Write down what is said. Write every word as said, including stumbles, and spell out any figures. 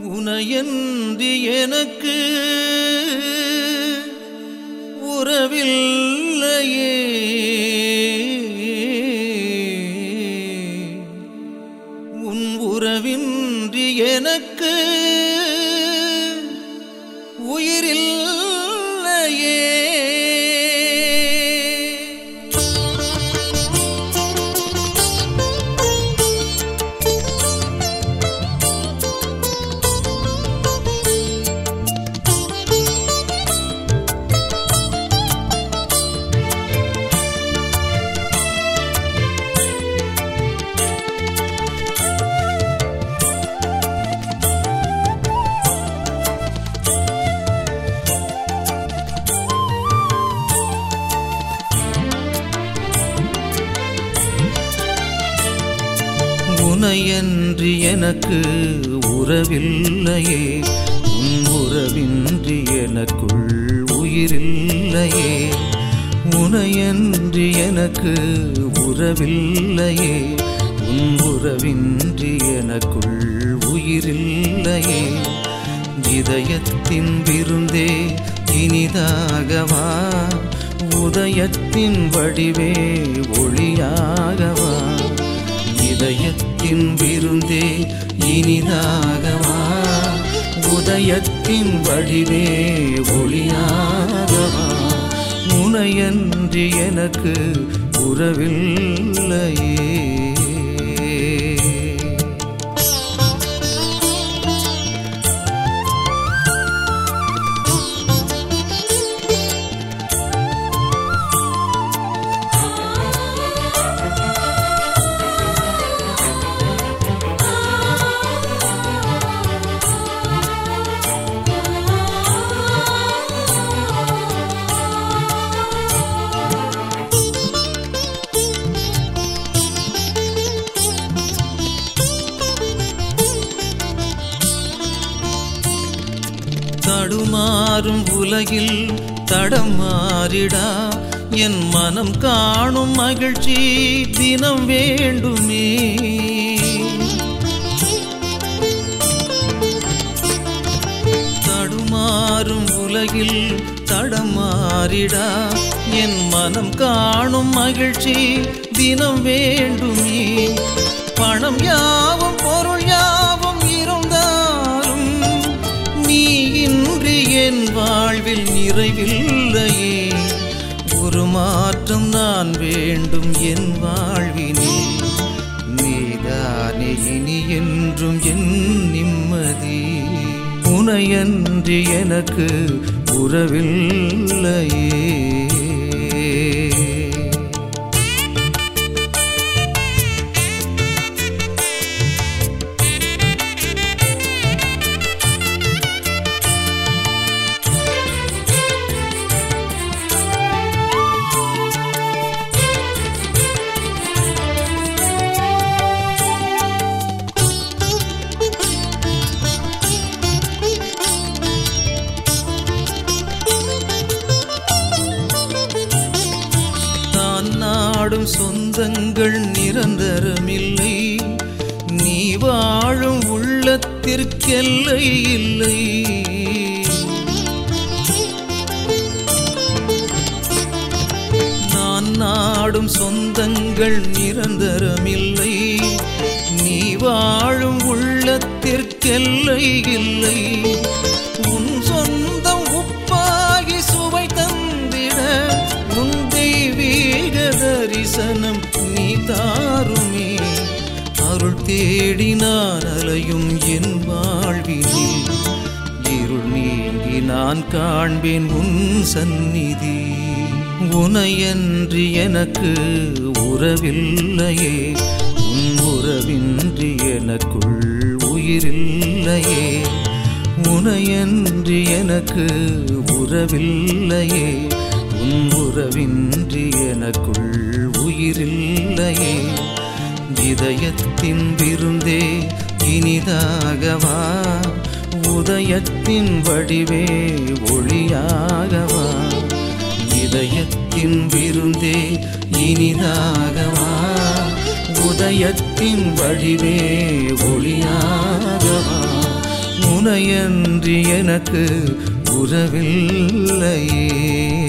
உனையன்றி எனக்கு உறவில்லையே, உன் உறவின்றி எனக்கு உயிரில்லையே. உனையன்றி எனக்கு உறவில்லையே, உன் உறவின்றி எனக்குள் உயிரில்லையே. உனையன்றி எனக்கு உறவில்லையே, உன் உறவின்றி எனக்குள் உயிரில்லையே. இதயத்தின் விருந்தே இனிதாகவா, உதயத்தின் வடிவே ஒளியாகவா. இதயத்தின் விருந்தே இனிதாகவா, உதயத்தின் வடிவே ஒளியாகவா. உனையன்றி எனக்கு உறவில்லையே. தடுமாறும் உலகில் தடம் மாறிடா, என் மனம் காணும் மகிழ்ச்சி தினம் வேண்டுமே. தடுமாறும் உலகில் தடம் மாறிடா, என் மனம் காணும் மகிழ்ச்சி தினம் வேண்டுமே. பணம் யாவும் பொருள் யாவும் இருந்தாலும் நீ இன்றி என் வாழ்வில் நிறைவில்லையே. ஒரு மாற்றம் நான் வேண்டும் என் வாழ்வினில், நீதானே இனி என்றும் என் நிம்மதி. உனையன்றி எனக்கு உறவில்லையே. நாடும் சொந்தங்கள் நிரந்தரமில்லை, நீ வாழும் உள்ளத்திற்கெல்லை இல்லை. நான் நாடும் சொந்தங்கள் நிரந்தரமில்லை, நீ வாழும் உள்ளத்திற்கெல்லை இல்லை. உன் சொந்தம் உப்பாகி சுவை தந்திட உன் தெய்வீக தரிசனம் நீ தாருமே. அருள் தேடி நான் அலையும் என் வாழ்வினில், இருள் நீங்கி நான் காண்பேன் உன் சந்நிதி. உனையன்றி எனக்கு உறவில்லையே, உன் உறவின்றி எனக்குள் உயிரில்லையே. உனையன்றி எனக்கு உறவில்லையே, உன் உறவின்றி எனக்குள் உயிரில்லையே. இதயத்தின் விருந்தே இனிதாகவா, உதயத்தின் வடிவே ஒளியாகவா. இதயத்தின் விருந்தே இனிதாகவா, உதயத்தின் வடிவே ஒளியாகவா. உனையன்றி எனக்கு உறவில்லையே.